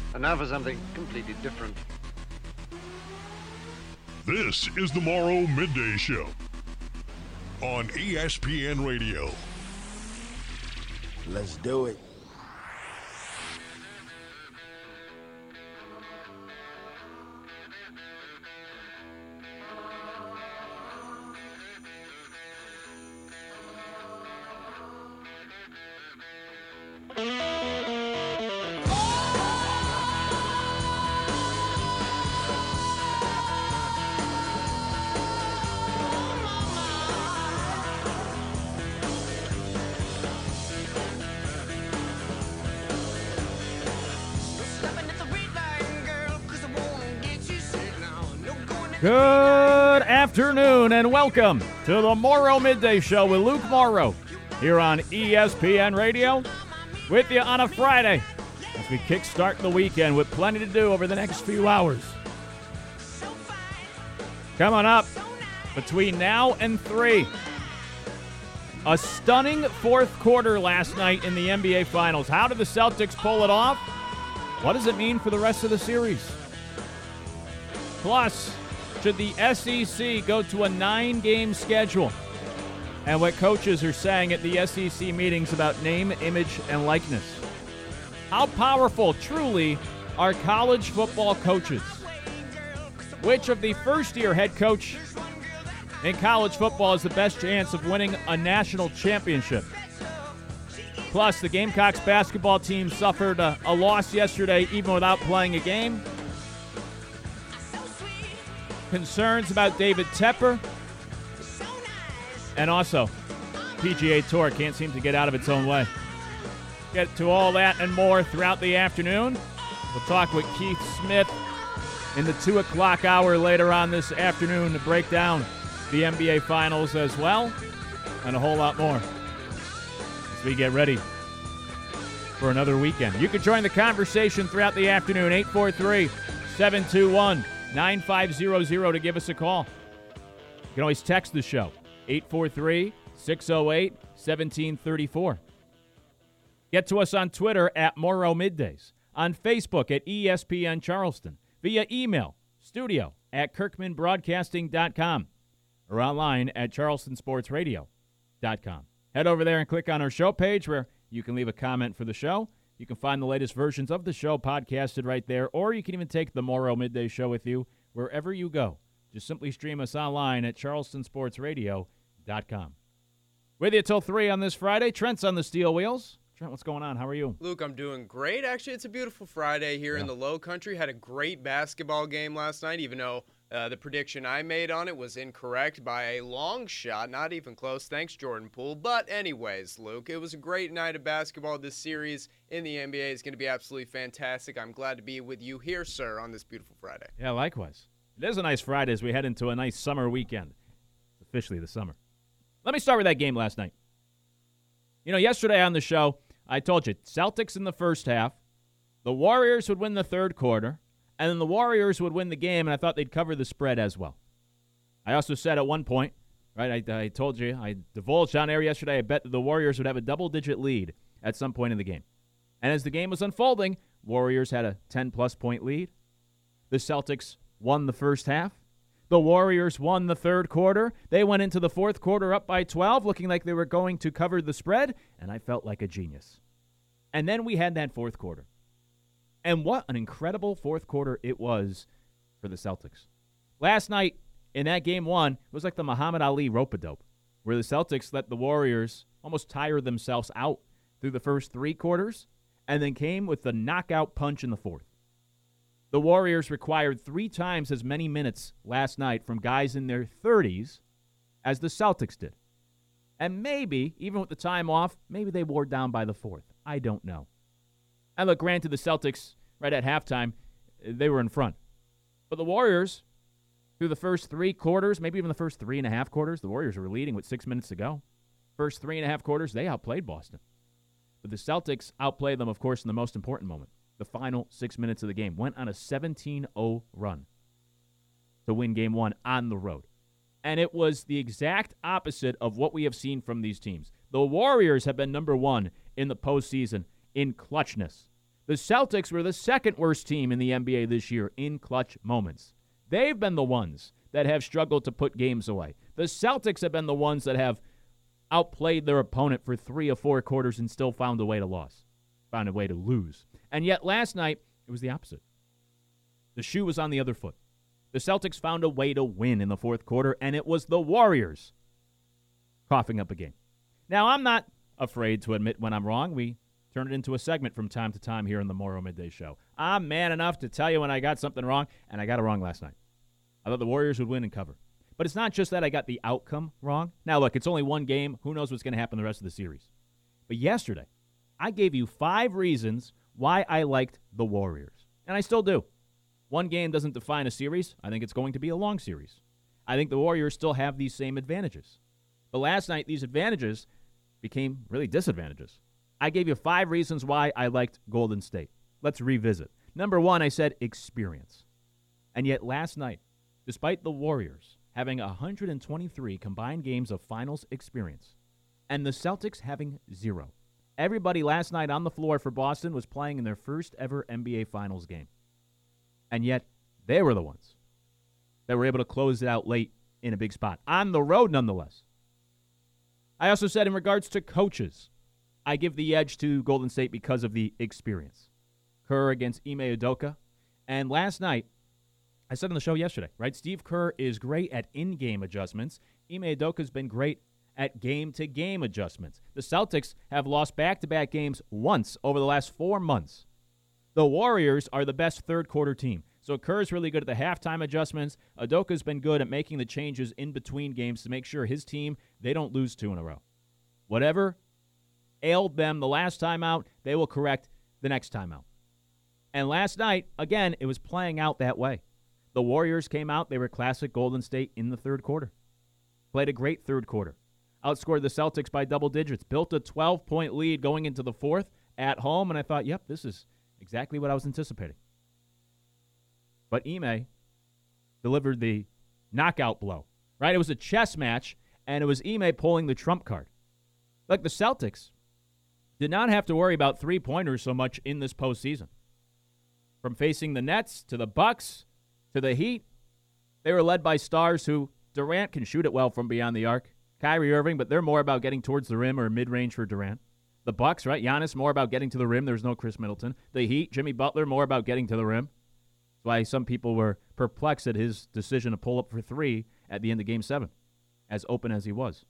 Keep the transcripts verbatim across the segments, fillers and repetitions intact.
And now for something completely different. This is the Morrow Midday Show on E S P N Radio. Let's do it. Good afternoon and welcome to the Morrow Midday Show with Luke Morrow here on E S P N Radio with you on a Friday as we kickstart the weekend with plenty to do over the next few hours. Coming up between now and three, a stunning fourth quarter last night in the N B A Finals. How did the Celtics pull it off? What does it mean for the rest of the series? Plus, should the S E C go to a nine-game schedule? And what coaches are saying at the S E C meetings about name, image, and likeness. How powerful, truly, are college football coaches? Which of the first-year head coach in college football has the best chance of winning a national championship? Plus, the Gamecocks basketball team suffered a, a loss yesterday even without playing a game. Concerns about David Tepper. And also, P G A Tour can't seem to get out of its own way. Get to all that and more throughout the afternoon. We'll talk with Keith Smith in the two o'clock hour later on this afternoon to break down the N B A Finals as well, and a whole lot more as we get ready for another weekend. You can join the conversation throughout the afternoon, eight four three, seven two one, nine five zero zero to give us a call. You can always text the show, eight four three, six oh eight, one seven three four. Get to us on Twitter at Morrow Middays, on Facebook at E S P N Charleston, via email, studio at kirkman broadcasting dot com, or online at charleston sports radio dot com. Head over there and click on our show page where you can leave a comment for the show. You can find the latest versions of the show podcasted right there, or you can even take the Morrow Midday Show with you wherever you go. Just simply stream us online at charleston sports radio dot com. With you till three on this Friday. Trent's on the steel wheels. Trent, what's going on? How are you? Luke, I'm doing great. Actually, it's a beautiful Friday here yeah. in the Low Country. Had a great basketball game last night, even though uh, the prediction I made on it was incorrect by a long shot. Not even close. Thanks, Jordan Poole. But anyways, Luke, it was a great night of basketball. This series in the N B A is going to be absolutely fantastic. I'm glad to be with you here, sir, on this beautiful Friday. Yeah, likewise. It is a nice Friday as we head into a nice summer weekend. It's officially the summer. Let me start with that game last night. You know, yesterday on the show, I told you, Celtics in the first half, the Warriors would win the third quarter, and then the Warriors would win the game, and I thought they'd cover the spread as well. I also said at one point, right, I, I told you, I divulged on air yesterday, I bet that the Warriors would have a double-digit lead at some point in the game. And as the game was unfolding, Warriors had a ten-plus point lead. The Celtics won the first half. The Warriors won the third quarter. They went into the fourth quarter up by twelve, looking like they were going to cover the spread, and I felt like a genius. And then we had that fourth quarter. And what an incredible fourth quarter it was for the Celtics. Last night, in that game one, it was like the Muhammad Ali rope-a-dope, where the Celtics let the Warriors almost tire themselves out through the first three quarters, and then came with the knockout punch in the fourth. The Warriors required three times as many minutes last night from guys in their thirties as the Celtics did. And maybe, even with the time off, maybe they wore down by the fourth. I don't know. And look, granted, the Celtics, right at halftime, they were in front. But the Warriors, through the first three quarters, maybe even the first three and a half quarters, the Warriors were leading with six minutes to go. First three and a half quarters, they outplayed Boston. But the Celtics outplayed them, of course, in the most important moment. The final six minutes of the game. Went on a seventeen oh run to win game one on the road. And it was the exact opposite of what we have seen from these teams. The Warriors have been number one in the postseason in clutchness. The Celtics were the second worst team in the N B A this year in clutch moments. They've been the ones that have struggled to put games away. The Celtics have been the ones that have outplayed their opponent for three or four quarters and still found a way to lose, found a way to lose. And yet last night, it was the opposite. The shoe was on the other foot. The Celtics found a way to win in the fourth quarter, and it was the Warriors coughing up a game. Now, I'm not afraid to admit when I'm wrong. We turn it into a segment from time to time here in the Morrow Midday Show. I'm man enough to tell you when I got something wrong, and I got it wrong last night. I thought the Warriors would win and cover. But it's not just that I got the outcome wrong. Now, look, it's only one game. Who knows what's going to happen the rest of the series? But yesterday, I gave you five reasons why I liked the Warriors. And I still do. One game doesn't define a series. I think it's going to be a long series. I think the Warriors still have these same advantages. But last night, these advantages became really disadvantages. I gave you five reasons why I liked Golden State. Let's revisit. Number one, I said experience. And yet last night, despite the Warriors having one hundred twenty-three combined games of finals experience, and the Celtics having zero, everybody last night on the floor for Boston was playing in their first ever N B A Finals game. And yet, they were the ones that were able to close it out late in a big spot. On the road, nonetheless. I also said in regards to coaches, I give the edge to Golden State because of the experience. Kerr against Ime Udoka. And last night, I said on the show yesterday, right? Steve Kerr is great at in-game adjustments. Ime Udoka's been great at game-to-game adjustments. The Celtics have lost back-to-back games once over the last four months. The Warriors are the best third-quarter team. So Kerr's really good at the halftime adjustments. Udoka's been good at making the changes in between games to make sure his team, they don't lose two in a row. Whatever ailed them the last time out, they will correct the next time out. And last night, again, it was playing out that way. The Warriors came out. They were classic Golden State in the third quarter. Played a great third quarter. Outscored the Celtics by double digits. Built a twelve-point lead going into the fourth at home. And I thought, yep, this is exactly what I was anticipating. But Ime delivered the knockout blow, right? It was a chess match, and it was Ime pulling the trump card. Like the Celtics did not have to worry about three-pointers so much in this postseason. From facing the Nets to the Bucks to the Heat, they were led by stars who Durant can shoot it well from beyond the arc. Kyrie Irving, but they're more about getting towards the rim or mid-range for Durant. The Bucks, right? Giannis, more about getting to the rim. There's no Chris Middleton. The Heat, Jimmy Butler, more about getting to the rim. That's why some people were perplexed at his decision to pull up for three at the end of Game seven, as open as he was.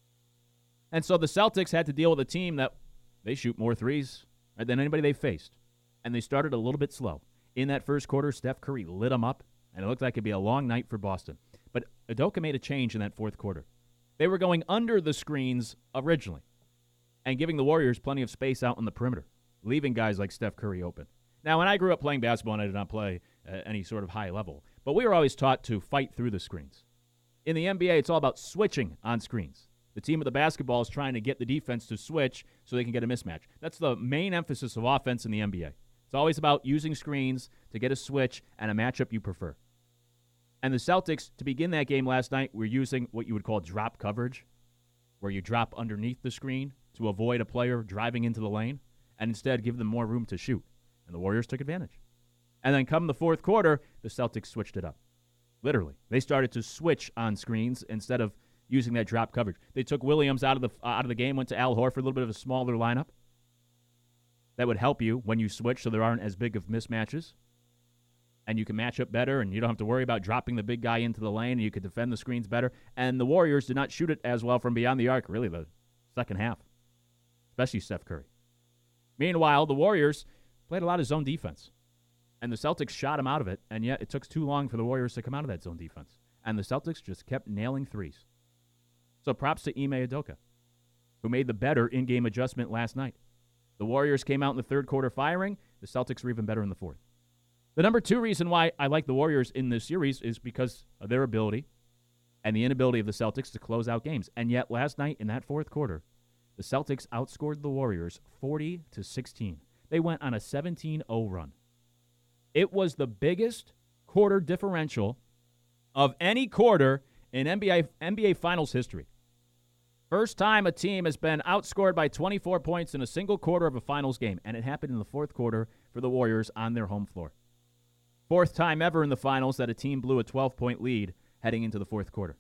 And so the Celtics had to deal with a team that they shoot more threes right, than anybody they faced. And they started a little bit slow. In that first quarter, Steph Curry lit them up, and it looked like it'd be a long night for Boston. But Udoka made a change in that fourth quarter. They were going under the screens originally and giving the Warriors plenty of space out on the perimeter, leaving guys like Steph Curry open. Now, when I grew up playing basketball, and I did not play at any sort of high level, but we were always taught to fight through the screens. In the N B A, it's all about switching on screens. The team with the basketball is trying to get the defense to switch so they can get a mismatch. That's the main emphasis of offense in the N B A. It's always about using screens to get a switch and a matchup you prefer. And the Celtics, to begin that game last night, were using what you would call drop coverage, where you drop underneath the screen to avoid a player driving into the lane and instead give them more room to shoot. And the Warriors took advantage. And then come the fourth quarter, the Celtics switched it up. Literally. They started to switch on screens instead of using that drop coverage. They took Williams out of the uh, out of the game, went to Al Horford, a little bit of a smaller lineup. That would help you when you switch so there aren't as big of mismatches. And you can match up better, and you don't have to worry about dropping the big guy into the lane, and you could defend the screens better. And the Warriors did not shoot it as well from beyond the arc, really, the second half, especially Steph Curry. Meanwhile, the Warriors played a lot of zone defense, and the Celtics shot them out of it, and yet it took too long for the Warriors to come out of that zone defense. And the Celtics just kept nailing threes. So props to Ime Udoka, who made the better in-game adjustment last night. The Warriors came out in the third quarter firing. The Celtics were even better in the fourth. The number two reason why I like the Warriors in this series is because of their ability and the inability of the Celtics to close out games. And yet last night in that fourth quarter, the Celtics outscored the Warriors forty to sixteen. They went on a seventeen oh run. It was the biggest quarter differential of any quarter in N B A N B A Finals history. First time a team has been outscored by twenty-four points in a single quarter of a finals game, and it happened in the fourth quarter for the Warriors on their home floor. Fourth time ever in the finals that a team blew a twelve-point lead heading into the fourth quarter.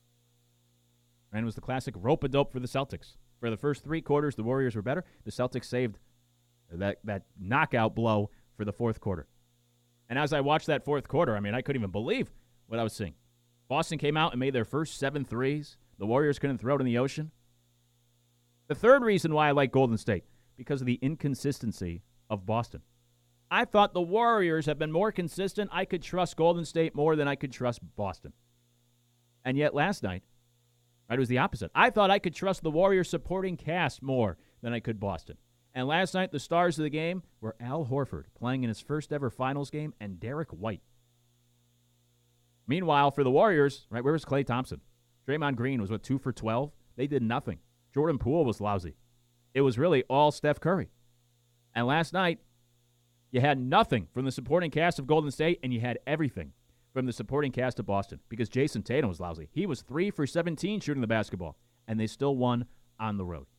And it was the classic rope-a-dope for the Celtics. For the first three quarters, the Warriors were better. The Celtics saved that, that knockout blow for the fourth quarter. And as I watched that fourth quarter, I mean, I couldn't even believe what I was seeing. Boston came out and made their first seven threes. The Warriors couldn't throw it in the ocean. The third reason why I like Golden State, because of the inconsistency of Boston. I thought the Warriors have been more consistent. I could trust Golden State more than I could trust Boston. And yet last night, right, it was the opposite. I thought I could trust the Warriors supporting cast more than I could Boston. And last night, the stars of the game were Al Horford playing in his first ever finals game and Derek White. Meanwhile, for the Warriors, right, where was Klay Thompson? Draymond Green was, what, two for twelve? They did nothing. Jordan Poole was lousy. It was really all Steph Curry. And last night, you had nothing from the supporting cast of Golden State, and you had everything from the supporting cast of Boston because Jason Tatum was lousy. He was three for seventeen shooting the basketball, and they still won on the road.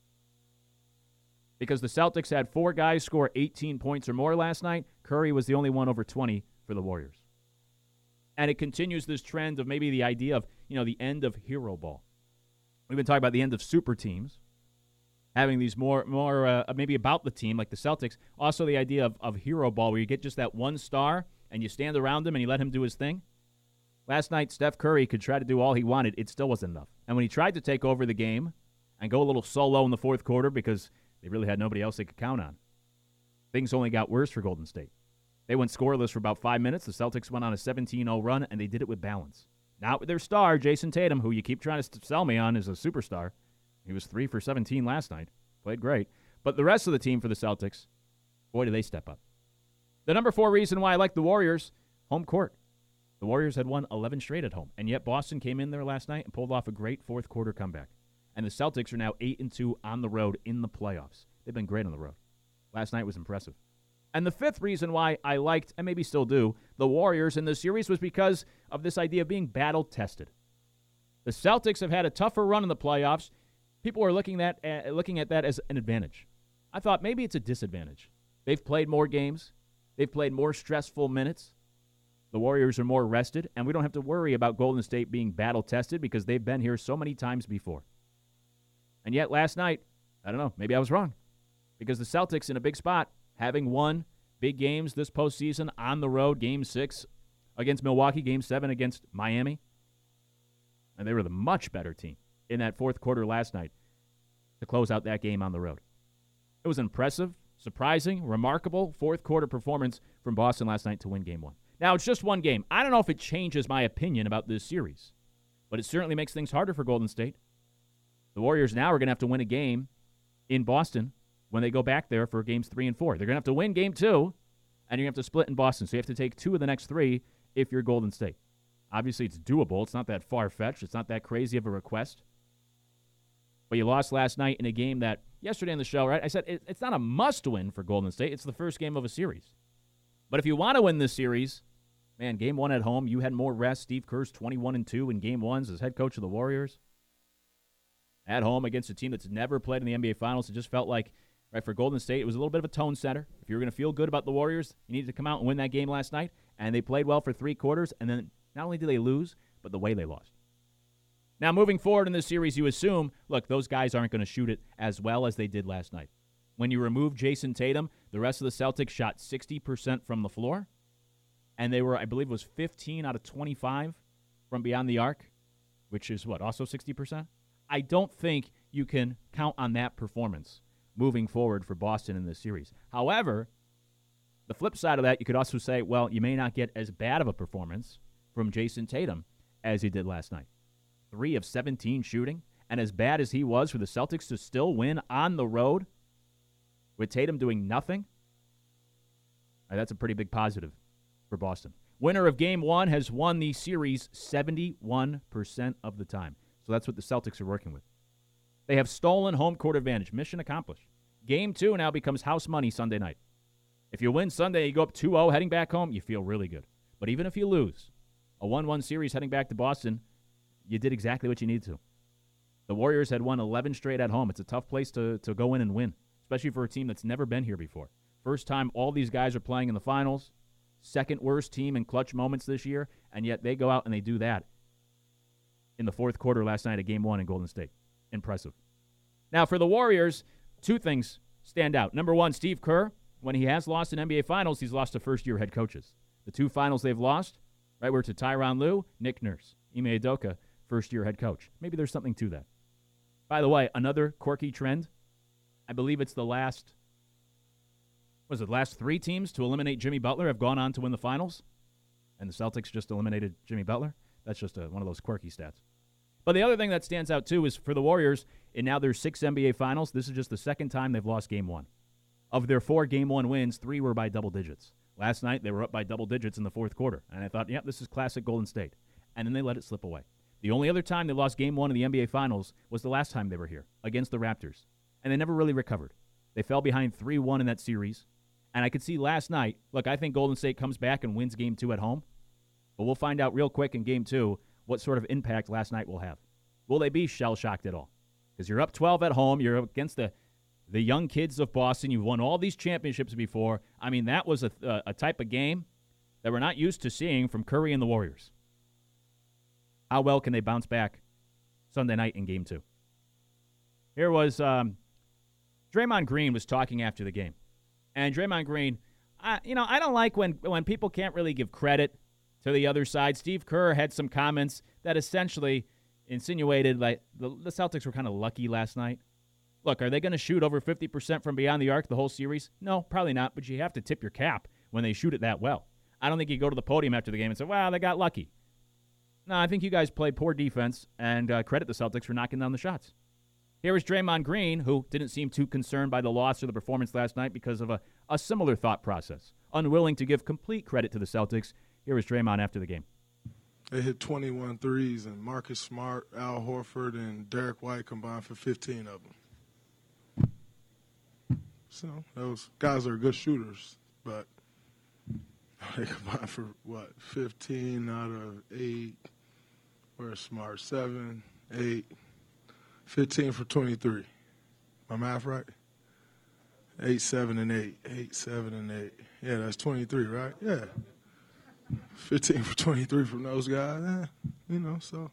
Because the Celtics had four guys score eighteen points or more last night, Curry was the only one over twenty for the Warriors. And it continues this trend of maybe the idea of, you know, the end of hero ball. We've been talking about the end of super teams, having these more, more uh, maybe about the team, like the Celtics. Also the idea of, of hero ball, where you get just that one star, and you stand around him, and you let him do his thing. Last night, Steph Curry could try to do all he wanted. It still wasn't enough. And when he tried to take over the game and go a little solo in the fourth quarter because they really had nobody else they could count on, things only got worse for Golden State. They went scoreless for about five minutes. The Celtics went on a seventeen oh run, and they did it with balance. Not with their star, Jason Tatum, who you keep trying to sell me on as a superstar. He was three for seventeen last night. Played great. But the rest of the team for the Celtics, boy, did they step up. The number four reason why I like the Warriors, home court. The Warriors had won eleven straight at home, and yet Boston came in there last night and pulled off a great fourth quarter comeback. And the Celtics are now eight and two on the road in the playoffs. They've been great on the road. Last night was impressive. And the fifth reason why I liked, and maybe still do, the Warriors in this series was because of this idea of being battle-tested. The Celtics have had a tougher run in the playoffs. People are looking at, uh, looking at that as an advantage. I thought maybe it's a disadvantage. They've played more games. They've played more stressful minutes. The Warriors are more rested, and we don't have to worry about Golden State being battle-tested because they've been here so many times before. And yet last night, I don't know, maybe I was wrong, because the Celtics in a big spot, having won big games this postseason on the road, Game six against Milwaukee, Game seven against Miami. And they were the much better team in that fourth quarter last night to close out that game on the road. It was impressive, surprising, remarkable fourth quarter performance from Boston last night to win Game one. Now, it's just one game. I don't know if it changes my opinion about this series, but it certainly makes things harder for Golden State. The Warriors now are going to have to win a game in Boston when they go back there for games three and four. They're going to have to win game two, and you're going to have to split in Boston. So you have to take two of the next three if you're Golden State. Obviously, it's doable. It's not that far-fetched. It's not that crazy of a request. But you lost last night in a game that, yesterday on the show, right, I said it, it's not a must-win for Golden State. It's the first game of a series. But if you want to win this series, man, game one at home, you had more rest. Steve Kerr's twenty-one and two in game ones as head coach of the Warriors. At home against a team that's never played in the N B A Finals, it just felt like, right, for Golden State, it was a little bit of a tone setter. If you were going to feel good about the Warriors, you needed to come out and win that game last night. And they played well for three quarters. And then not only did they lose, but the way they lost. Now, moving forward in this series, you assume, look, those guys aren't going to shoot it as well as they did last night. When you remove Jason Tatum, the rest of the Celtics shot sixty percent from the floor. And they were, I believe it was fifteen out of twenty-five from beyond the arc, which is what, also sixty percent? I don't think you can count on that performance moving forward for Boston in this series. However, the flip side of that, you could also say, well, you may not get as bad of a performance from Jason Tatum as he did last night. three of seventeen shooting, and as bad as he was for the Celtics to still win on the road with Tatum doing nothing, that's a pretty big positive for Boston. Winner of Game one has won the series seventy-one percent of the time. So that's what the Celtics are working with. They have stolen home court advantage. Mission accomplished. Game two now becomes house money Sunday night. If you win Sunday, you go up two oh heading back home, you feel really good. But even if you lose, a one one series heading back to Boston, you did exactly what you needed to. The Warriors had won eleven straight at home. It's a tough place to, to go in and win, especially for a team that's never been here before. First time all these guys are playing in the finals. Second worst team in clutch moments this year, and yet they go out and they do that in the fourth quarter last night of Game one in Golden State. Impressive. Now, for the Warriors, two things stand out. Number one, Steve Kerr, when he has lost in N B A Finals, he's lost to first-year head coaches. The two finals they've lost, right, were to Tyronn Lue, Nick Nurse. Ime Udoka, first-year head coach. Maybe there's something to that. By the way, another quirky trend, I believe it's the last, was it last three teams to eliminate Jimmy Butler have gone on to win the finals, and the Celtics just eliminated Jimmy Butler. That's just a, one of those quirky stats. But the other thing that stands out, too, is for the Warriors, in now their six N B A Finals, this is just the second time they've lost Game one. Of their four Game one wins, three were by double digits. Last night, they were up by double digits in the fourth quarter, and I thought, yep, this is classic Golden State. And then they let it slip away. The only other time they lost Game one of the N B A Finals was the last time they were here, against the Raptors, and they never really recovered. They fell behind three one in that series, and I could see last night, look, I think Golden State comes back and wins Game two at home, but we'll find out real quick in Game two what sort of impact last night will have. Will they be shell-shocked at all? Because you're up twelve at home, you're against the the young kids of Boston, you've won all these championships before. I mean, that was a, a, a type of game that we're not used to seeing from Curry and the Warriors. How well can they bounce back Sunday night in Game two? Here was um, Draymond Green was talking after the game. And Draymond Green, I, you know, I don't like when, when people can't really give credit to the other side. Steve Kerr had some comments that essentially insinuated like the, the Celtics were kind of lucky last night. Look, are they going to shoot over fifty percent from beyond the arc the whole series? No, probably not, but you have to tip your cap when they shoot it that well. I don't think you go to the podium after the game and say, wow, they got lucky. No, I think you guys played poor defense and uh, credit the Celtics for knocking down the shots. Here is Draymond Green, who didn't seem too concerned by the loss or the performance last night because of a, a similar thought process, unwilling to give complete credit to the Celtics. Here is Draymond after the game. They hit twenty-one threes, and Marcus Smart, Al Horford, and Derek White combined for fifteen of them. So those guys are good shooters, but they combined for, what, fifteen out of eight. Where's Smart? Seven, eight, fifteen for twenty-three. My math right? Eight, seven, and eight. Eight, seven, and eight. Yeah, that's twenty-three, right? Yeah. fifteen for twenty-three from those guys. Eh, you know, so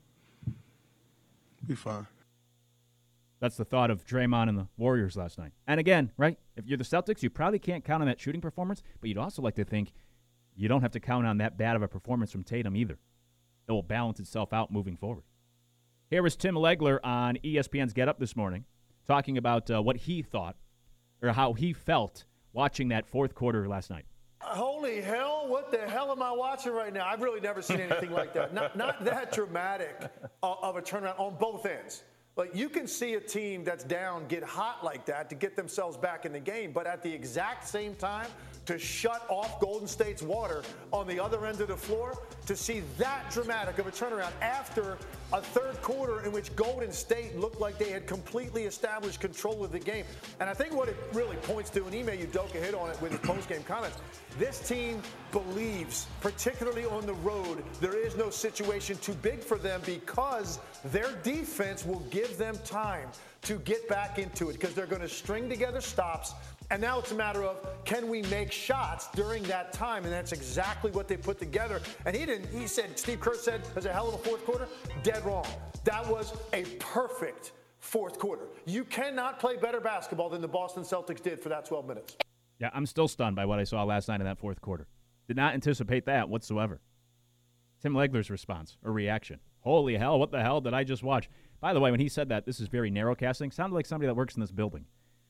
be fine. That's the thought of Draymond and the Warriors last night. And again, right, if you're the Celtics, you probably can't count on that shooting performance, but you'd also like to think you don't have to count on that bad of a performance from Tatum either. It will balance itself out moving forward. Here is Tim Legler on E S P N's Get Up this morning talking about uh, what he thought or how he felt watching that fourth quarter last night. Holy hell, what the hell am I watching right now? I've really never seen anything like that. Not, not that dramatic of a turnaround on both ends. Like, you can see a team that's down get hot like that to get themselves back in the game, but at the exact same time, to shut off Golden State's water on the other end of the floor, to see that dramatic of a turnaround after a third quarter in which Golden State looked like they had completely established control of the game. And I think what it really points to, and Ime Udoka hit on it with his post-game comments, this team believes, particularly on the road, there is no situation too big for them because their defense will give them time to get back into it because they're going to string together stops. And now it's a matter of, can we make shots during that time? And that's exactly what they put together. And he didn't, he said, Steve Kerr said, it was a hell of a fourth quarter. Dead wrong. That was a perfect fourth quarter. You cannot play better basketball than the Boston Celtics did for that twelve minutes. Yeah, I'm still stunned by what I saw last night in that fourth quarter. Did not anticipate that whatsoever. Tim Legler's response or reaction. Holy hell, what the hell did I just watch? By the way, when he said that, this is very narrowcasting. Sounded like somebody that works in this building.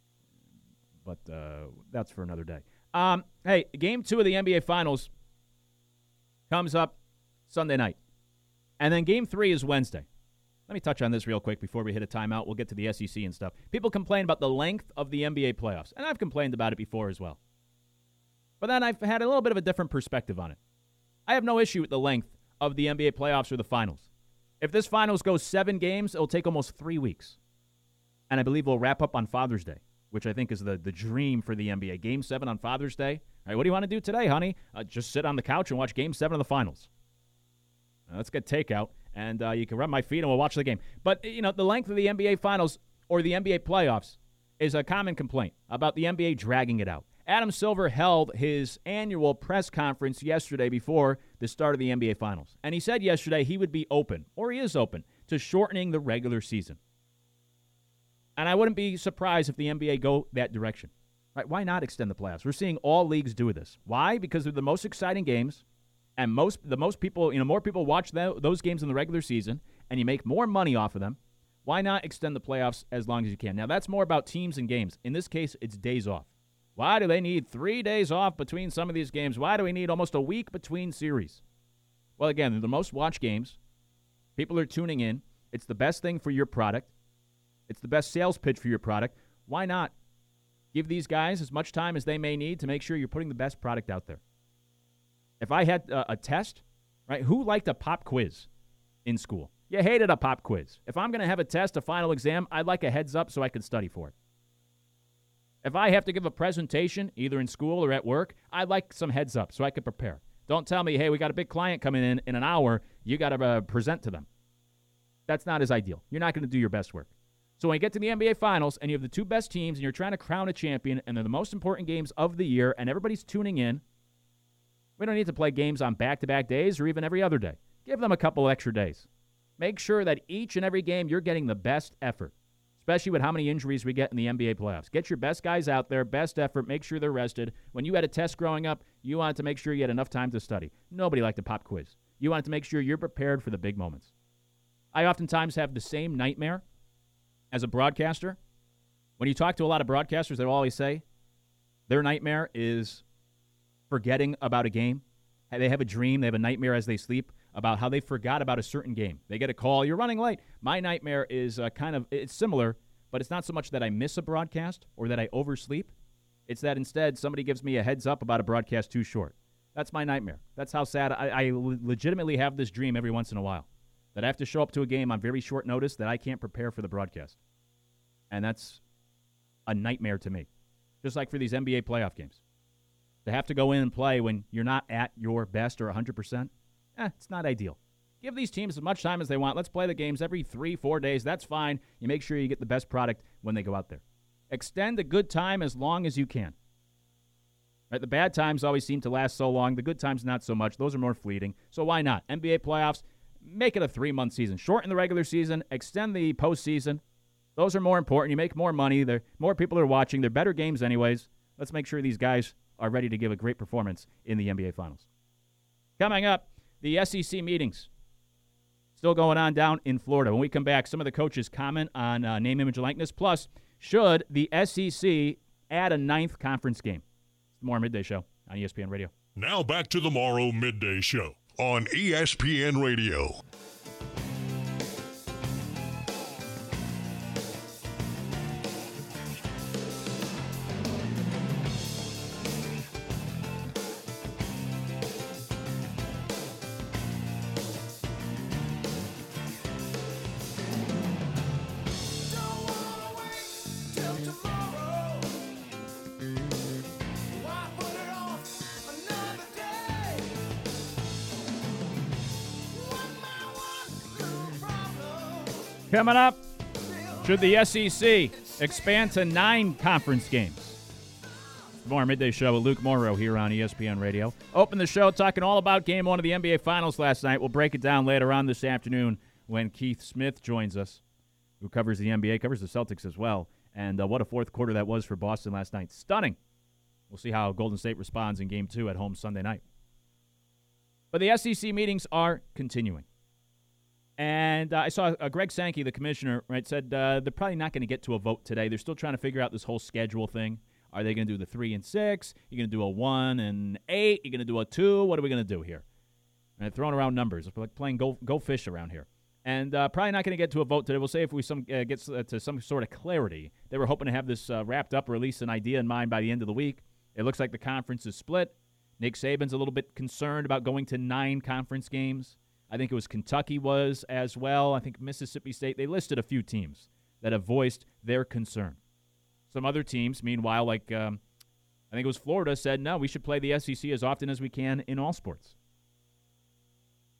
But uh, that's for another day. Um, hey, game two of the N B A Finals comes up Sunday night. And then game three is Wednesday. Let me touch on this real quick before we hit a timeout. We'll get to the S E C and stuff. People complain about the length of the N B A playoffs, and I've complained about it before as well. But then I've had a little bit of a different perspective on it. I have no issue with the length of the N B A playoffs or the finals. If this finals goes seven games, it'll take almost three weeks. And I believe we'll wrap up on Father's Day, which I think is the, the dream for the N B A. Game seven on Father's Day. All right, what do you want to do today, honey? Uh, just sit on the couch and watch Game seven of the finals. Now, let's get takeout. and uh, you can rub my feet and we'll watch the game. But, you know, the length of the N B A Finals or the N B A playoffs is a common complaint about the N B A dragging it out. Adam Silver held his annual press conference yesterday before the start of the N B A Finals. And he said yesterday he would be open, or he is open, to shortening the regular season. And I wouldn't be surprised if the N B A go that direction. Right? Why not extend the playoffs? We're seeing all leagues do this. Why? Because they're the most exciting games, and most the most people, you know, more people watch the, those games in the regular season, and you make more money off of them. Why not extend the playoffs as long as you can? Now, that's more about teams and games. In this case, it's days off. Why do they need three days off between some of these games? Why do we need almost a week between series? Well, again, they're the most watched games. People are tuning in. It's the best thing for your product. It's the best sales pitch for your product. Why not give these guys as much time as they may need to make sure you're putting the best product out there? If I had uh, a test, right, who liked a pop quiz in school? You hated a pop quiz. If I'm going to have a test, a final exam, I'd like a heads up so I could study for it. If I have to give a presentation, either in school or at work, I'd like some heads up so I could prepare. Don't tell me, hey, we got a big client coming in in an hour. You got to uh, present to them. That's not as ideal. You're not going to do your best work. So when you get to the N B A Finals and you have the two best teams and you're trying to crown a champion and they're the most important games of the year and everybody's tuning in, we don't need to play games on back-to-back days or even every other day. Give them a couple extra days. Make sure that each and every game you're getting the best effort, especially with how many injuries we get in the N B A playoffs. Get your best guys out there, best effort, make sure they're rested. When you had a test growing up, you wanted to make sure you had enough time to study. Nobody liked a pop quiz. You wanted to make sure you're prepared for the big moments. I oftentimes have the same nightmare as a broadcaster. When you talk to a lot of broadcasters, they'll always say their nightmare is forgetting about a game. They have a dream, they have a nightmare as they sleep about how they forgot about a certain game. They get a call, you're running late. My nightmare is uh, kind of, it's similar, but it's not so much that I miss a broadcast or that I oversleep. It's that instead somebody gives me a heads up about a broadcast too short. That's my nightmare. That's how sad, I, I legitimately have this dream every once in a while, that I have to show up to a game on very short notice that I can't prepare for the broadcast. And that's a nightmare to me. Just like for these N B A playoff games. To have to go in and play when you're not at your best or one hundred percent, eh, it's not ideal. Give these teams as much time as they want. Let's play the games every three, four days. That's fine. You make sure you get the best product when they go out there. Extend the good time as long as you can. Right? The bad times always seem to last so long. The good times not so much. Those are more fleeting. So why not? N B A playoffs, make it a three-month season. Shorten the regular season. Extend the postseason. Those are more important. You make more money. There, more people are watching. They're better games anyways. Let's make sure these guys are ready to give a great performance in the N B A Finals. Coming up, the S E C meetings still going on down in Florida. When we come back, some of the coaches comment on uh, name, image, and likeness. Plus, should the S E C add a ninth conference game? It's the Morrow Midday Show on E S P N Radio. Now back to the Morrow Midday Show on E S P N Radio. Coming up, should the S E C expand to nine conference games? More Midday Show with Luke Morrow here on E S P N Radio. Open the show talking all about game one of the N B A Finals last night. We'll break it down later on this afternoon when Keith Smith joins us, who covers the N B A, covers the Celtics as well. And uh, what a fourth quarter that was for Boston last night. Stunning. We'll see how Golden State responds in game two at home Sunday night. But the S E C meetings are continuing. And uh, I saw uh, Greg Sankey, the commissioner, right, said uh, they're probably not going to get to a vote today. They're still trying to figure out this whole schedule thing. Are they going to do the three and six? You're going to do a one and eight? You're going to do a two? What are we going to do here? And throwing around numbers. It's like playing go go fish around here. And uh, probably not going to get to a vote today. We'll say if we some uh, get uh, to some sort of clarity. They were hoping to have this uh, wrapped up or at least an idea in mind by the end of the week. It looks like the conference is split. Nick Saban's a little bit concerned about going to nine conference games. I think it was Kentucky was as well. I think Mississippi State. They listed a few teams that have voiced their concern. Some other teams, meanwhile, like um, I think it was Florida, said, no, we should play the S E C as often as we can in all sports.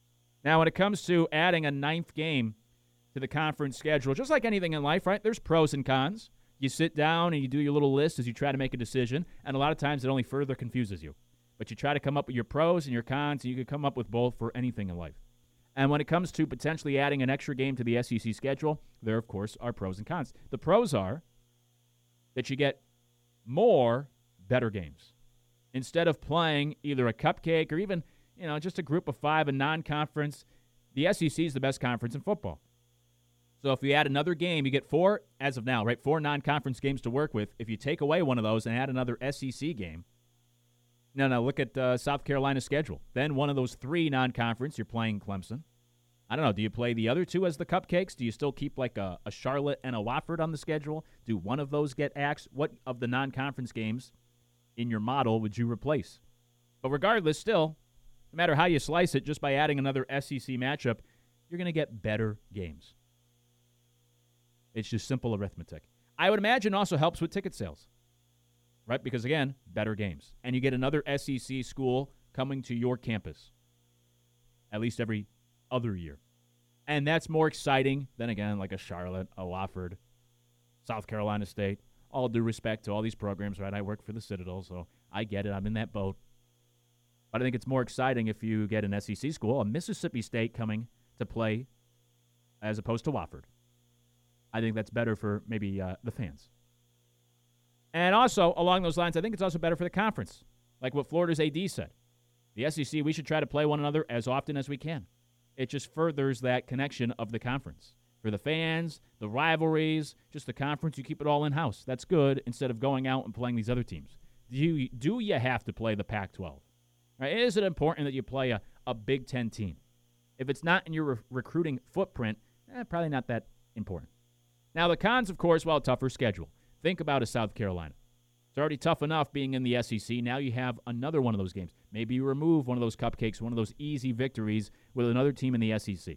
Now, when it comes to adding a ninth game to the conference schedule, just like anything in life, right, there's pros and cons. You sit down and you do your little list as you try to make a decision, and a lot of times it only further confuses you. But you try to come up with your pros and your cons, and you can come up with both for anything in life. And when it comes to potentially adding an extra game to the S E C schedule, there, of course, are pros and cons. The pros are that you get more better games. Instead of playing either a cupcake or even, you know, just a group of five, a non-conference, the S E C is the best conference in football. So if you add another game, you get four, as of now, right, four non-conference games to work with. If you take away one of those and add another S E C game, no, no, look at uh, South Carolina's schedule. Then one of those three non-conference, you're playing Clemson. I don't know, do you play the other two as the cupcakes? Do you still keep like a, a Charlotte and a Wofford on the schedule? Do one of those get axed? What of the non-conference games in your model would you replace? But regardless, still, no matter how you slice it, just by adding another S E C matchup, you're going to get better games. It's just simple arithmetic. I would imagine also helps with ticket sales, right? Because, again, better games. And you get another S E C school coming to your campus, at least every other year. And that's more exciting than, again, like a Charlotte, a Wofford, South Carolina State. All due respect to all these programs, right? I work for the Citadel, so I get it. I'm in that boat. But I think it's more exciting if you get an S E C school, a Mississippi State coming to play as opposed to Wofford. I think that's better for maybe uh, the fans. And also, along those lines, I think it's also better for the conference. Like what Florida's A D said. The S E C, we should try to play one another as often as we can. It just furthers that connection of the conference. For the fans, the rivalries, just the conference, you keep it all in-house. That's good instead of going out and playing these other teams. Do you, do you have to play the Pac twelve? Right? Is it important that you play a, a Big Ten team? If it's not in your re- recruiting footprint, eh, probably not that important. Now, the cons, of course, well, tougher schedule. Think about a South Carolina. It's already tough enough being in the S E C. Now you have another one of those games. Maybe you remove one of those cupcakes, one of those easy victories with another team in the S E C.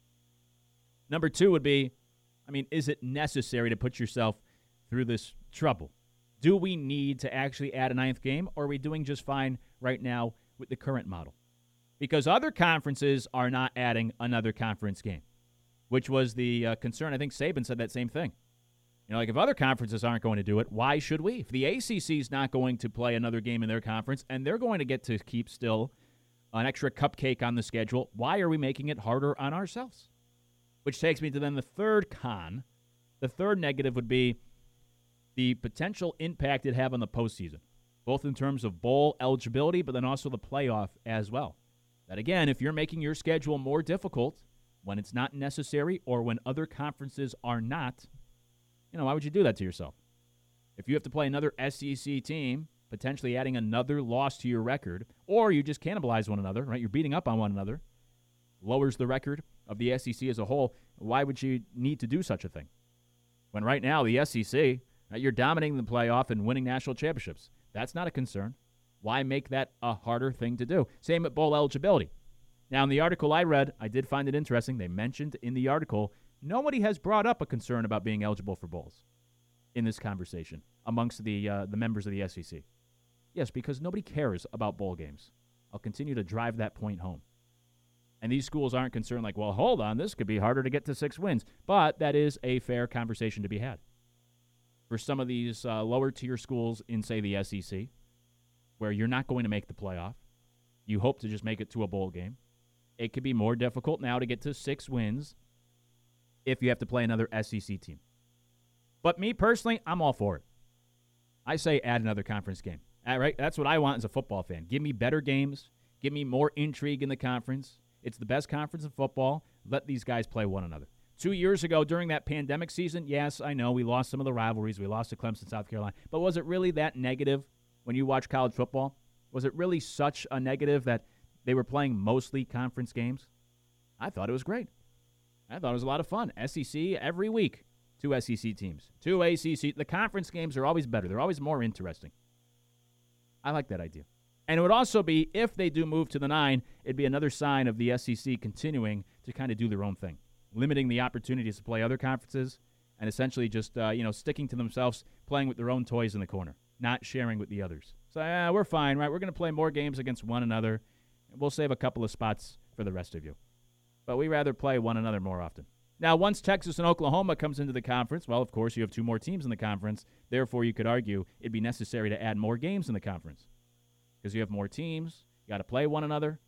Number two would be, I mean, is it necessary to put yourself through this trouble? Do we need to actually add a ninth game, or are we doing just fine right now with the current model? Because other conferences are not adding another conference game, which was the uh, concern. I think Saban said that same thing. You know, like if other conferences aren't going to do it, why should we? If the A C C is not going to play another game in their conference and they're going to get to keep still an extra cupcake on the schedule, why are we making it harder on ourselves? Which takes me to then the third con. The third negative would be the potential impact it have on the postseason, both in terms of bowl eligibility, but then also the playoff as well. That, again, if you're making your schedule more difficult when it's not necessary or when other conferences are not, you know, why would you do that to yourself? If you have to play another S E C team, potentially adding another loss to your record, or you just cannibalize one another, right? You're beating up on one another, lowers the record of the S E C as a whole. Why would you need to do such a thing? When right now the S E C, right, you're dominating the playoff and winning national championships. That's not a concern. Why make that a harder thing to do? Same with bowl eligibility. Now, in the article I read, I did find it interesting. They mentioned in the article, nobody has brought up a concern about being eligible for bowls in this conversation amongst the uh, the members of the S E C. Yes, because nobody cares about bowl games. I'll continue to drive that point home. And these schools aren't concerned like, well, hold on, this could be harder to get to six wins. But that is a fair conversation to be had. For some of these uh, lower-tier schools in, say, the S E C, where you're not going to make the playoff, you hope to just make it to a bowl game, it could be more difficult now to get to six wins if you have to play another S E C team. But me personally, I'm all for it. I say add another conference game. All right, that's what I want as a football fan. Give me better games. Give me more intrigue in the conference. It's the best conference in football. Let these guys play one another. Two years ago during that pandemic season, yes, I know we lost some of the rivalries. We lost to Clemson, South Carolina. But was it really that negative when you watch college football? Was it really such a negative that they were playing mostly conference games? I thought it was great. I thought it was a lot of fun. S E C every week. Two S E C teams. Two A C C. The conference games are always better. They're always more interesting. I like that idea. And it would also be, if they do move to the nine, it'd be another sign of the S E C continuing to kind of do their own thing, limiting the opportunities to play other conferences and essentially just, uh, you know, sticking to themselves, playing with their own toys in the corner, not sharing with the others. So, uh, we're fine, right? We're going to play more games against one another, and we'll save a couple of spots for the rest of you. but we rather play one another more often. Now, once Texas and Oklahoma comes into the conference, well, of course, you have two more teams in the conference. Therefore, you could argue it'd be necessary to add more games in the conference because you have more teams. You got to play one another.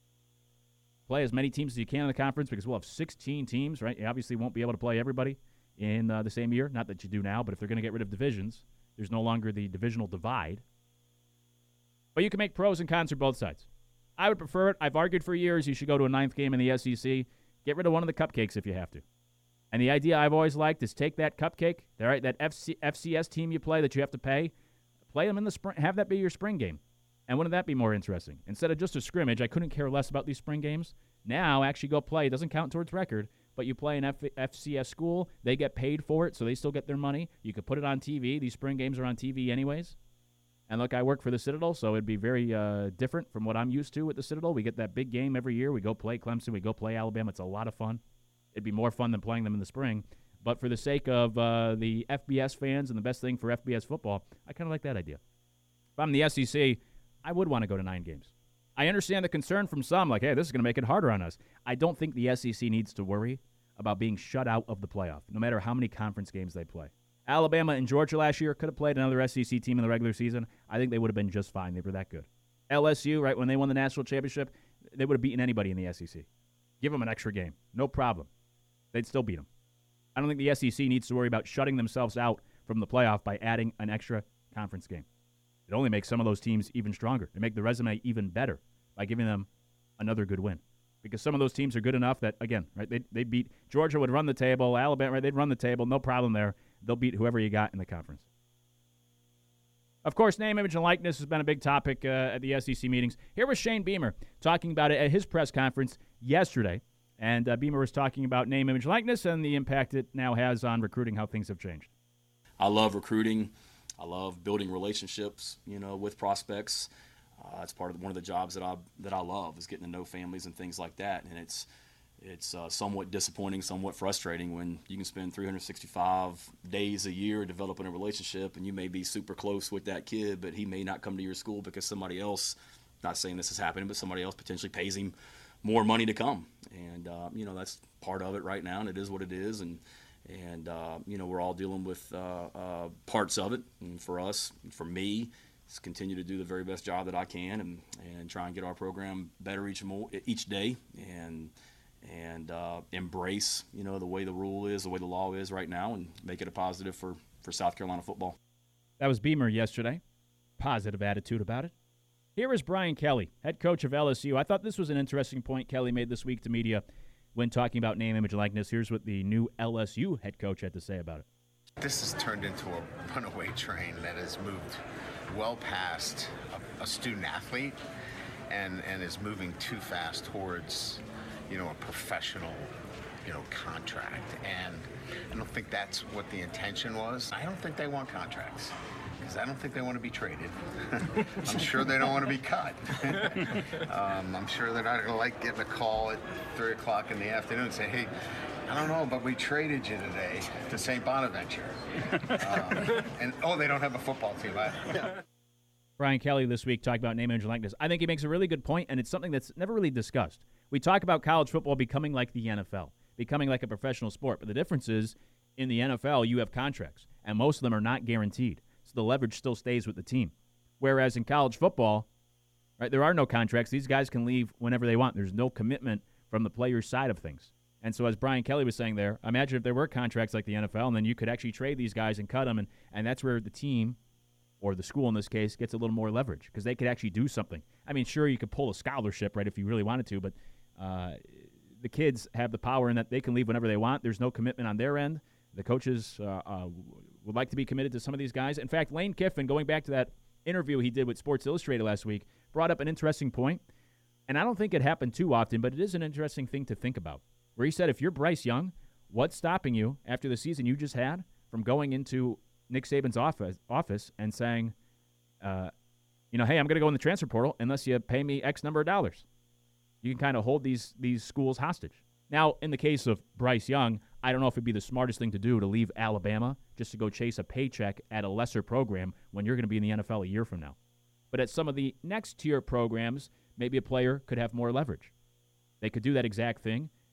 Play as many teams as you can in the conference because we'll have sixteen teams, right? You obviously won't be able to play everybody in uh, the same year. Not that you do now, but if they're going to get rid of divisions, there's no longer the divisional divide. But you can make pros and cons for both sides. I would prefer it. I've argued for years you should go to a ninth game in the S E C. Get rid of one of the cupcakes if you have to. And the idea I've always liked is take that cupcake, all right, that F C, F C S team you play that you have to pay, play them in the spring, have that be your spring game. And wouldn't that be more interesting? Instead of just a scrimmage, I couldn't care less about these spring games. Now, actually go play. It doesn't count towards record, but you play an F- FCS school. They get paid for it, so they still get their money. You could put it on T V. These spring games are on T V anyways. And look, I work for the Citadel, so it'd be very uh, different from what I'm used to with the Citadel. We get that big game every year. We go play Clemson. We go play Alabama. It's a lot of fun. It'd be more fun than playing them in the spring. But for the sake of uh, the F B S fans and the best thing for F B S football, I kind of like that idea. If I'm the S E C, I would want to go to nine games. I understand the concern from some, like, hey, this is going to make it harder on us. I don't think the S E C needs to worry about being shut out of the playoff, no matter how many conference games they play. Alabama and Georgia last year could have played another S E C team in the regular season. I think they would have been just fine. They were that good. L S U, right, when they won the national championship, they would have beaten anybody in the S E C. Give them an extra game. No problem. They'd still beat them. I don't think the S E C needs to worry about shutting themselves out from the playoff by adding an extra conference game. It only makes some of those teams even stronger. They make the resume even better by giving them another good win. Because some of those teams are good enough that, again, right, they they beat Georgia would run the table, Alabama, right, they'd run the table, no problem there. They'll beat whoever you got in the conference. Of course, name, image, and likeness has been a big topic uh, at the S E C meetings. Here was Shane Beamer talking about it at his press conference yesterday. And uh, Beamer was talking about name, image, likeness and the impact it now has on recruiting, how things have changed. I love recruiting. I love building relationships, you know, with prospects. Uh, that's part of one of the jobs that I that I love is getting to know families and things like that. And it's it's uh, somewhat disappointing, somewhat frustrating when you can spend three hundred sixty-five days a year developing a relationship, and you may be super close with that kid, but he may not come to your school because somebody else, not saying this is happening, but somebody else potentially pays him more money to come. And uh, you know, that's part of it right now, and it is what it is. And and uh, you know, we're all dealing with uh, uh, parts of it. And for us, for me, is continue to do the very best job that I can, and and try and get our program better each more each day, and and uh, embrace, you know, the way the rule is, the way the law is right now, and make it a positive for, for South Carolina football. That was Beamer yesterday. Positive attitude about it. Here is Brian Kelly, head coach of L S U. I thought this was an interesting point Kelly made this week to media when talking about name, image, and likeness. Here's what the new L S U head coach had to say about it. This has turned into a runaway train that has moved well past a, a student athlete and, and is moving too fast towards, you know, a professional, you know, contract. And I don't think that's what the intention was. I don't think they want contracts because I don't think they want to be traded. I'm sure they don't want to be cut. um, I'm sure they're not going to like getting a call at three o'clock in the afternoon and say, hey, I don't know, but we traded you today to Saint Bonaventure. um, and, oh, they don't have a football team. I, Brian Kelly this week talking about name, image, and likeness. I think he makes a really good point, and it's something that's never really discussed. We talk about college football becoming like the N F L, becoming like a professional sport. But the difference is in the N F L, you have contracts, and most of them are not guaranteed. So the leverage still stays with the team. Whereas in college football, right, there are no contracts. These guys can leave whenever they want. There's no commitment from the player's side of things. And so as Brian Kelly was saying there, imagine if there were contracts like the N F L, and then you could actually trade these guys and cut them, and, and that's where the team, or the school in this case, gets a little more leverage because they could actually do something. I mean, sure, you could pull a scholarship, right, if you really wanted to, but uh, the kids have the power in that they can leave whenever they want. There's no commitment on their end. The coaches uh, uh, would like to be committed to some of these guys. In fact, Lane Kiffin, going back to that interview he did with Sports Illustrated last week, brought up an interesting point, and I don't think it happened too often, but it is an interesting thing to think about, where he said, if you're Bryce Young, what's stopping you after the season you just had from going into Nick Saban's office, office and saying, uh, you know, hey, I'm going to go in the transfer portal unless you pay me X number of dollars. You can kind of hold these these schools hostage. Now, in the case of Bryce Young, I don't know if it'd be the smartest thing to do to leave Alabama just to go chase a paycheck at a lesser program when you're going to be in the N F L a year from now. But at some of the next tier programs, maybe a player could have more leverage. They could do that exact thing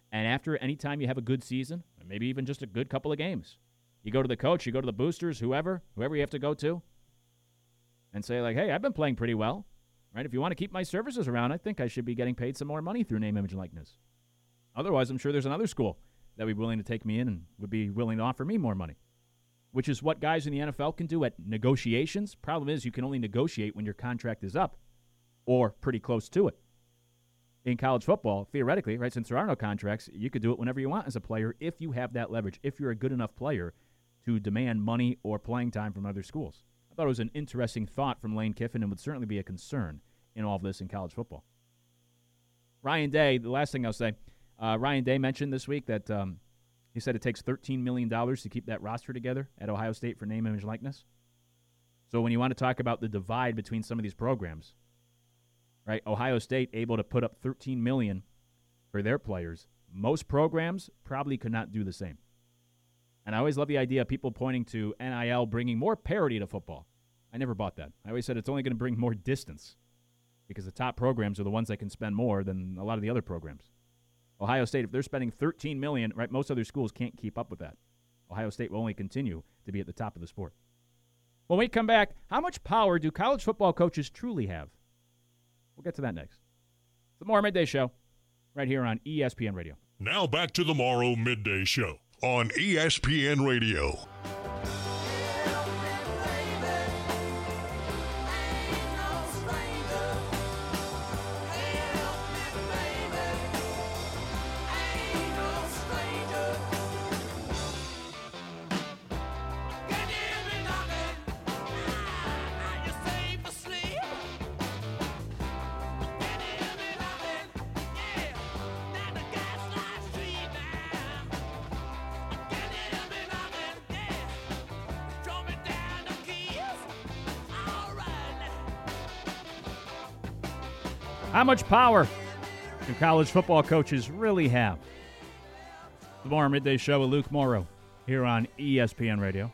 And after any time you have a good season, maybe even just a good couple of games, you go to the coach, you go to the boosters, whoever, whoever you have to go to, and say, like, hey, I've been playing pretty well. Right? If you want to keep my services around, I think I should be getting paid some more money through name, image, and likeness. Otherwise, I'm sure there's another school that would be willing to take me in and would be willing to offer me more money, which is what guys in the N F L can do at negotiations. Problem is, you can only negotiate when your contract is up or pretty close to it. In college football, theoretically, right, since there are no contracts, you could do it whenever you want as a player if you have that leverage, if you're a good enough player to demand money or playing time from other schools. I thought it was an interesting thought from Lane Kiffin and would certainly be a concern in all of this in college football. Ryan Day, the last thing I'll say, uh, Ryan Day mentioned this week that um, he said it takes thirteen million dollars to keep that roster together at Ohio State for name, image, likeness. So when you want to talk about the divide between some of these programs, right, Ohio State able to put up thirteen million dollars for their players. Most programs probably could not do the same. And I always love the idea of people pointing to N I L bringing more parity to football. I never bought that. I always said it's only going to bring more distance because the top programs are the ones that can spend more than a lot of the other programs. Ohio State, if they're spending thirteen million dollars, right, most other schools can't keep up with that. Ohio State will only continue to be at the top of the sport. When we come back, how much power do college football coaches truly have? We'll get to that next. The Morrow Midday Show, right here on E S P N Radio. Now back to the Morrow Midday Show on E S P N Radio. How much power do college football coaches really have? The Morrow Midday Show with Luke Morrow here on E S P N Radio.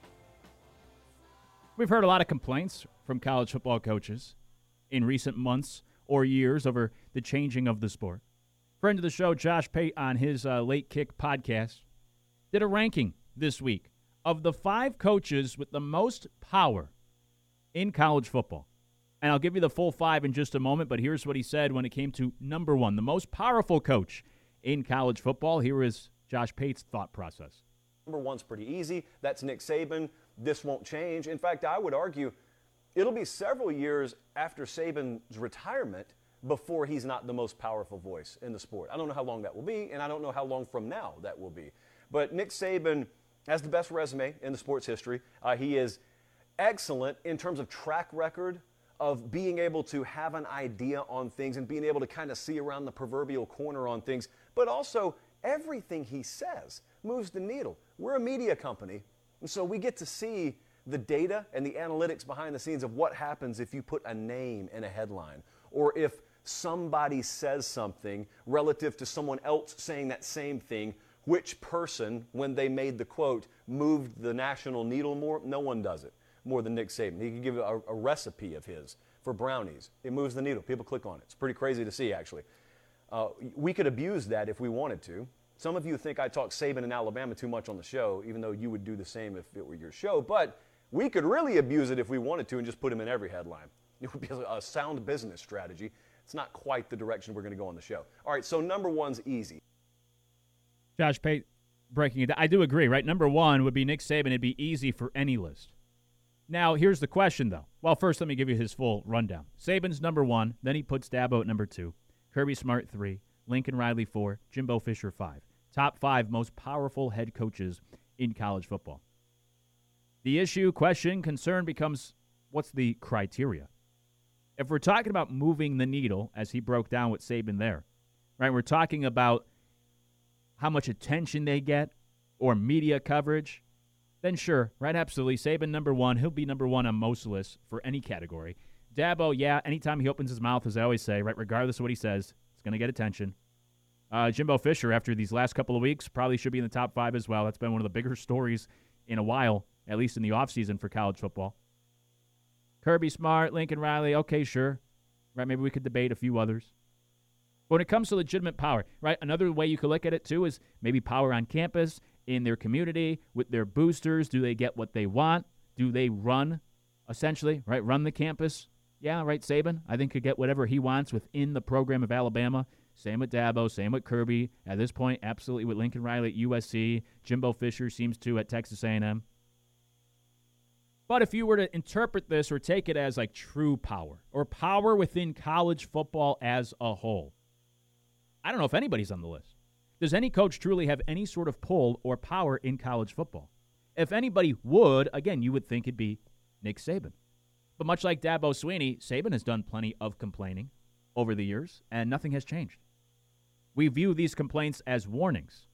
We've heard a lot of complaints from college football coaches in recent months or years over the changing of the sport. Friend of the show, Josh Pate, on his uh, Late Kick podcast, did a ranking this week of the five coaches with the most power in college football. And I'll give you the full five in just a moment, but here's what he said when it came to number one, the most powerful coach in college football. Here is Josh Pate's thought process. Number one's pretty easy. That's Nick Saban. This won't change. In fact, I would argue it'll be several years after Saban's retirement before he's not the most powerful voice in the sport. I don't know how long that will be, and I don't know how long from now that will be. But Nick Saban has the best resume in the sports history. Uh, he is excellent in terms of track record of being able to have an idea on things and being able to kind of see around the proverbial corner on things, but also everything he says moves the needle. We're a media company, and so we get to see the data and the analytics behind the scenes of what happens if you put a name in a headline, or if somebody says something relative to someone else saying that same thing, which person, when they made the quote, moved the national needle more. No one does it more than Nick Saban. He can give a, a recipe of his for brownies. It moves the needle. People click on it. It's pretty crazy to see, actually. Uh, we could abuse that if we wanted to. Some of you think I talk Saban in Alabama too much on the show, even though you would do the same if it were your show. But we could really abuse it if we wanted to and just put him in every headline. It would be a sound business strategy. It's not quite the direction we're going to go on the show. All right, so number one's easy. Josh Pate breaking it down. I do agree, right? Number one would be Nick Saban. It'd be easy for any list. Now, here's the question, though. Well, first, let me give you his full rundown. Saban's number one. Then he puts Dabo at number two. Kirby Smart, three. Lincoln Riley, four. Jimbo Fisher, five. Top five most powerful head coaches in college football. The issue, question, concern becomes, what's the criteria? If we're talking about moving the needle, as he broke down with Saban there, right, we're talking about how much attention they get or media coverage, then sure, right, absolutely. Saban, number one. He'll be number one on most lists for any category. Dabo, yeah, anytime he opens his mouth, as I always say, right, regardless of what he says, it's going to get attention. Uh, Jimbo Fisher, after these last couple of weeks, probably should be in the top five as well. That's been one of the bigger stories in a while, at least in the offseason for college football. Kirby Smart, Lincoln Riley, okay, sure. Right, maybe we could debate a few others. But when it comes to legitimate power, right, another way you could look at it, too, is maybe power on campus, in their community, with their boosters. Do they get what they want? Do they run, essentially, right, run the campus? Yeah, right, Saban, I think, could get whatever he wants within the program of Alabama. Same with Dabo, same with Kirby. At this point, absolutely with Lincoln Riley at U S C. Jimbo Fisher seems to at Texas A and M. But if you were to interpret this or take it as like true power or power within college football as a whole, I don't know if anybody's on the list. Does any coach truly have any sort of pull or power in college football? If anybody would, again, you would think it'd be Nick Saban. But much like Dabo Swinney, Saban has done plenty of complaining over the years, and nothing has changed. We view these complaints as warnings,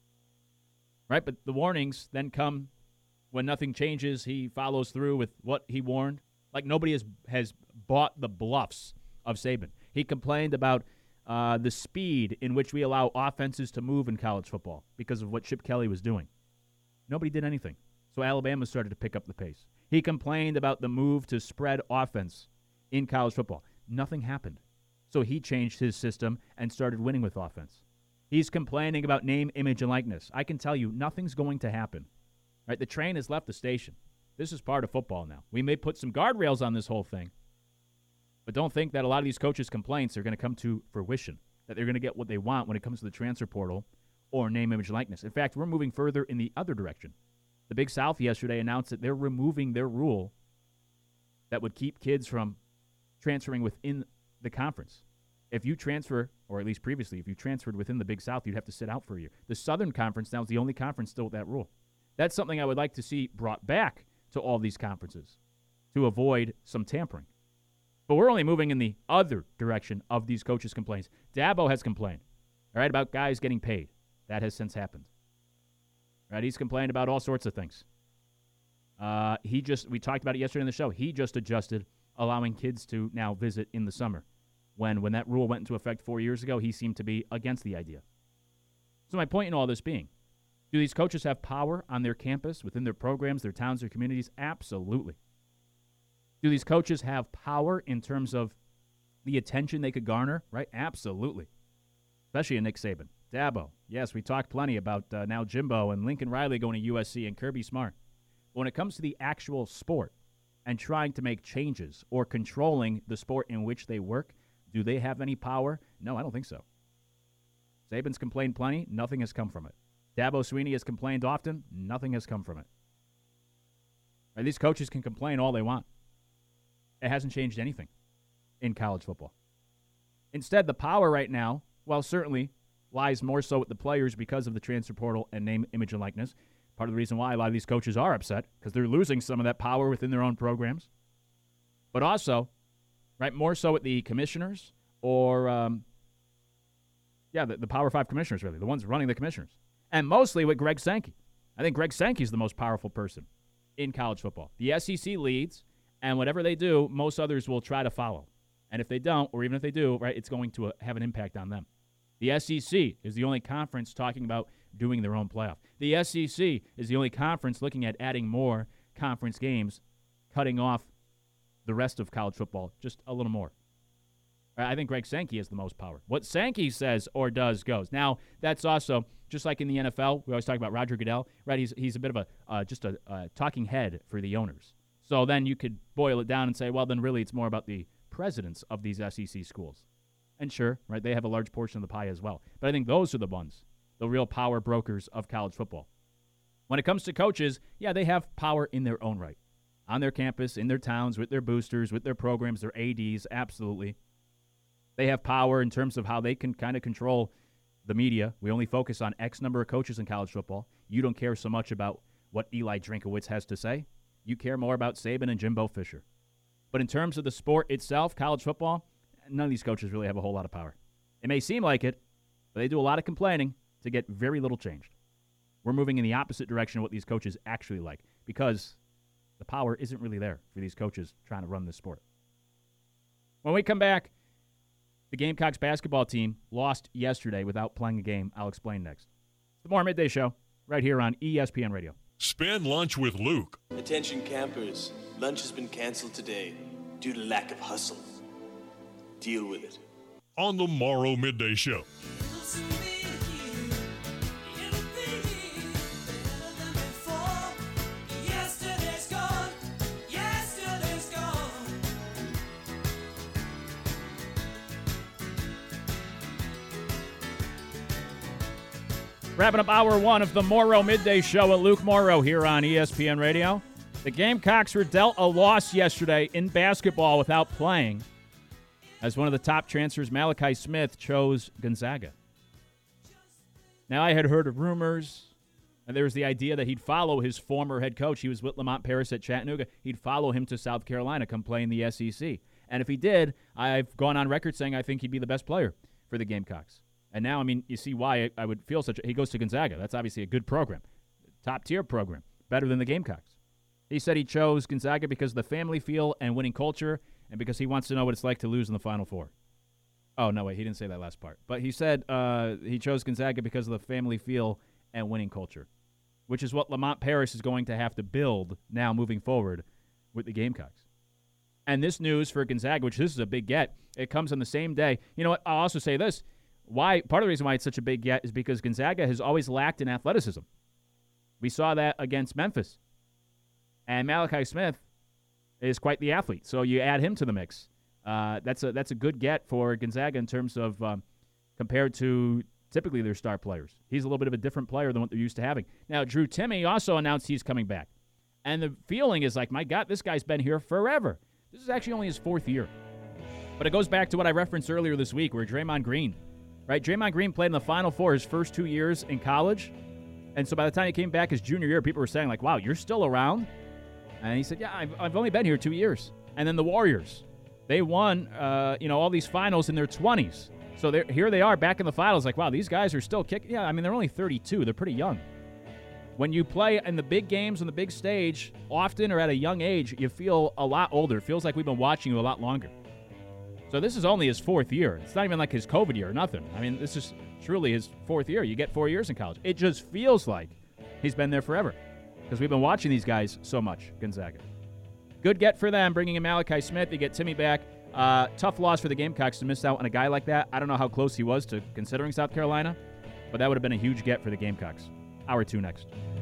right? But the warnings then come when nothing changes. He follows through with what he warned. Like nobody has, has bought the bluffs of Saban. He complained about uh, the speed in which we allow offenses to move in college football because of what Chip Kelly was doing. Nobody did anything. So Alabama started to pick up the pace. He complained about the move to spread offense in college football. Nothing happened. So he changed his system and started winning with offense. He's complaining about name, image, and likeness. I can tell you, nothing's going to happen. Right? The train has left the station. This is part of football now. We may put some guardrails on this whole thing, but don't think that a lot of these coaches' complaints are going to come to fruition, that they're going to get what they want when it comes to the transfer portal or name, image, and likeness. In fact, we're moving further in the other direction. The Big South yesterday announced that they're removing their rule that would keep kids from transferring within the conference. If you transfer, or at least previously, if you transferred within the Big South, you'd have to sit out for a year. The Southern Conference now is the only conference still with that rule. That's something I would like to see brought back to all these conferences to avoid some tampering. But we're only moving in the other direction of these coaches' complaints. Dabo has complained, all right, about guys getting paid. That has since happened. Right? He's complained about all sorts of things. Uh, he just, we talked about it yesterday in the show. He just adjusted allowing kids to now visit in the summer. When, when that rule went into effect four years ago, he seemed to be against the idea. So my point in all this being, do these coaches have power on their campus, within their programs, their towns, their communities? Absolutely. Do these coaches have power in terms of the attention they could garner? Right? Absolutely. Especially in Nick Saban. Dabo. Yes, we talked plenty about uh, now Jimbo and Lincoln Riley going to U S C and Kirby Smart. But when it comes to the actual sport and trying to make changes or controlling the sport in which they work, do they have any power? No, I don't think so. Saban's complained plenty. Nothing has come from it. Dabo Swinney has complained often. Nothing has come from it. Right, these coaches can complain all they want. It hasn't changed anything in college football. Instead, the power right now, well, certainly lies more so with the players because of the transfer portal and name, image, and likeness. Part of the reason why a lot of these coaches are upset, because they're losing some of that power within their own programs. But also, right, more so with the commissioners or, um, yeah, the, the Power Five commissioners, really, the ones running the commissioners. And mostly with Greg Sankey. I think Greg Sankey is the most powerful person in college football. The S E C leads, and whatever they do, most others will try to follow. And if they don't, or even if they do, right, it's going to uh, have an impact on them. The S E C is the only conference talking about doing their own playoff. The S E C is the only conference looking at adding more conference games, cutting off the rest of college football just a little more. I think Greg Sankey has the most power. What Sankey says or does goes. Now, that's also, just like in the N F L, we always talk about Roger Goodell, right? He's he's a bit of a, uh, just a uh, talking head for the owners. So then you could boil it down and say, well, then really it's more about the presidents of these S E C schools. And sure, right, they have a large portion of the pie as well. But I think those are the ones, the real power brokers of college football. When it comes to coaches, yeah, they have power in their own right. On their campus, in their towns, with their boosters, with their programs, their A Ds, absolutely. They have power in terms of how they can kind of control the media. We only focus on X number of coaches in college football. You don't care so much about what Eli Drinkowitz has to say. You care more about Saban and Jimbo Fisher. But in terms of the sport itself, college football, none of these coaches really have a whole lot of power. It may seem like it, but they do a lot of complaining to get very little changed. We're moving in the opposite direction of what these coaches actually like because the power isn't really there for these coaches trying to run this sport. When we come back, the Gamecocks basketball team lost yesterday without playing a game. I'll explain next. It's the More Midday Show right here on E S P N Radio. Spend lunch with Luke. Attention campers, lunch has been canceled today due to lack of hustle. Deal with it. on the Morrow Midday Show. Wrapping up hour one of the Morrow Midday Show with Luke Morrow here on E S P N Radio. The Gamecocks were dealt a loss yesterday in basketball without playing, as one of the top transfers, Malachi Smith, chose Gonzaga. Now, I had heard of rumors, and there was the idea that he'd follow his former head coach. He was with Lamont Paris at Chattanooga. He'd follow him to South Carolina, come play in the S E C. And if he did, I've gone on record saying I think he'd be the best player for the Gamecocks. And now, I mean, you see why I would feel such a – he goes to Gonzaga. That's obviously a good program, top-tier program, better than the Gamecocks. He said he chose Gonzaga because of the family feel and winning culture and because he wants to know what it's like to lose in the Final Four. Oh, no, wait, he didn't say that last part. But he said uh, he chose Gonzaga because of the family feel and winning culture, which is what Lamont Paris is going to have to build now moving forward with the Gamecocks. And this news for Gonzaga, which this is a big get, it comes on the same day. You know what? I'll also say this. Why part of the reason why it's such a big get is because Gonzaga has always lacked in athleticism. We saw that against Memphis. And Malachi Smith is quite the athlete, so you add him to the mix. Uh, that's a that's a good get for Gonzaga in terms of um, compared to typically their star players. He's a little bit of a different player than what they're used to having. Now, Drew Timme also announced he's coming back. And the feeling is like, my God, this guy's been here forever. This is actually only his fourth year. But it goes back to what I referenced earlier this week where Draymond Green, right? Draymond Green played in the Final Four his first two years in college. And so by the time he came back his junior year, people were saying, like, wow, you're still around? And he said, yeah, I've, I've only been here two years. And then the Warriors, they won, uh, you know, all these finals in their twenties. So here they are back in the finals. Like, wow, these guys are still kicking. Yeah, I mean, they're only thirty-two. They're pretty young. When you play in the big games on the big stage, often or at a young age, you feel a lot older. It feels like we've been watching you a lot longer. So this is only his fourth year. It's not even like his COVID year or nothing. I mean, this is truly his fourth year. You get four years in college. It just feels like he's been there forever because we've been watching these guys so much, Gonzaga. Good get for them, bringing in Malachi Smith. You get Timme back. Uh, tough loss for the Gamecocks to miss out on a guy like that. I don't know how close he was to considering South Carolina, but that would have been a huge get for the Gamecocks. Hour two next.